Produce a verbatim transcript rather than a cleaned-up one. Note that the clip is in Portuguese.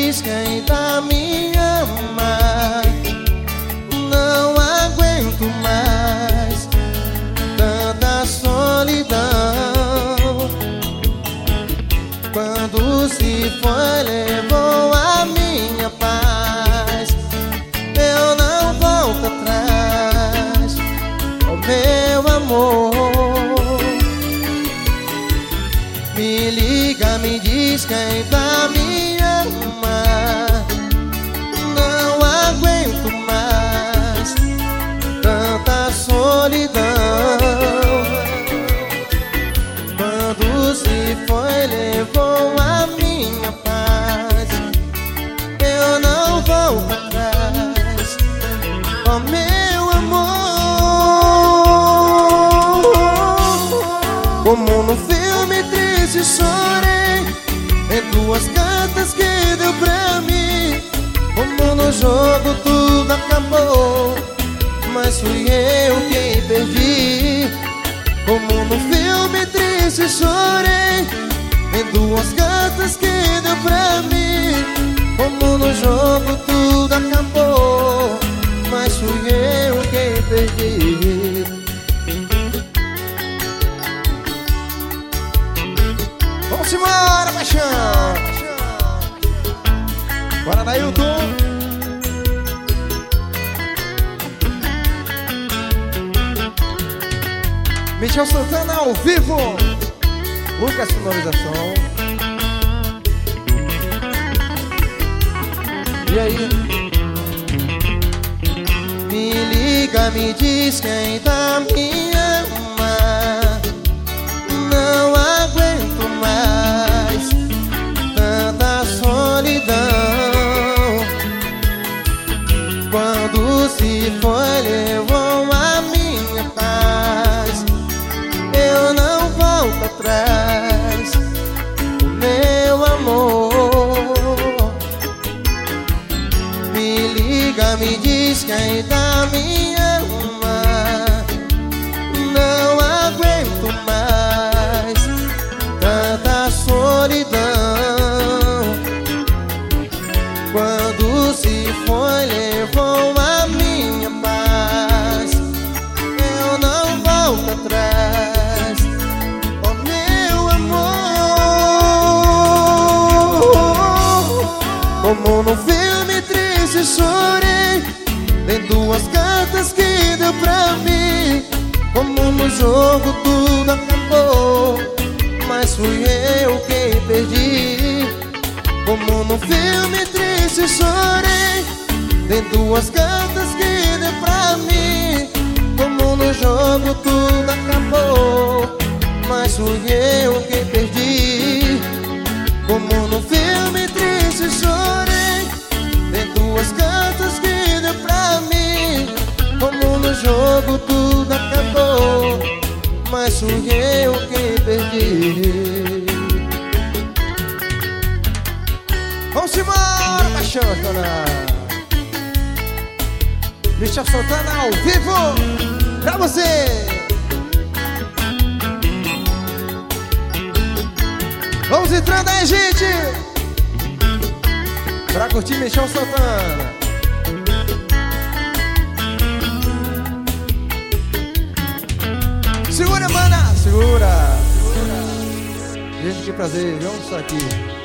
diz que ainda me ama. Não aguento mais tanta solidão. Quando se foi, levou a minha paz. Eu não volto atrás, oh meu amor. Me liga, me diz que ainda me ama. Não aguento mais tanta solidão. Quando se foi, levou a minha paz. Eu não volto atrás, oh meu amor. Como no filme triste chorei em duas cartas que deu pra mim. Como no jogo tudo acabou, mas fui eu quem perdi. Como no filme triste chorei em duas cartas que deu pra mim. Como no jogo tudo acabou, mas fui eu quem perdi. Vamos embora, paixão! Bora na YouTube! Michel Santana ao vivo, Lucas Sonorização. E aí? Me liga, me diz que ainda me ama. Não aguento mais tanta solidão. Quando se foi, levou a minha paz. Eu não volto atrás, meu amor. Me liga, me diz que ainda me ama. Não aguento mais tanta solidão. Quando se foi, levou a minha paz. Eu não volto atrás, oh meu amor. Como no filme triste chorei em duas cartas que deu pra mim. Como no jogo tudo acabou, mas fui eu quem perdi. Como no filme triste chorei em duas cartas que deu pra mim. Como no jogo tudo acabou, mas fui eu quem perdi. Como no filme triste chorei em duas cartas que deu pra mim. Como no jogo tudo acabou, mas fui eu quem perdi. Vamos embora, paixão, Santana. Michel Santana ao vivo pra você. Vamos entrando aí, gente, pra curtir Michel Santana. Segura, mana, segura, segura. Gente, que prazer, vamos estar aqui.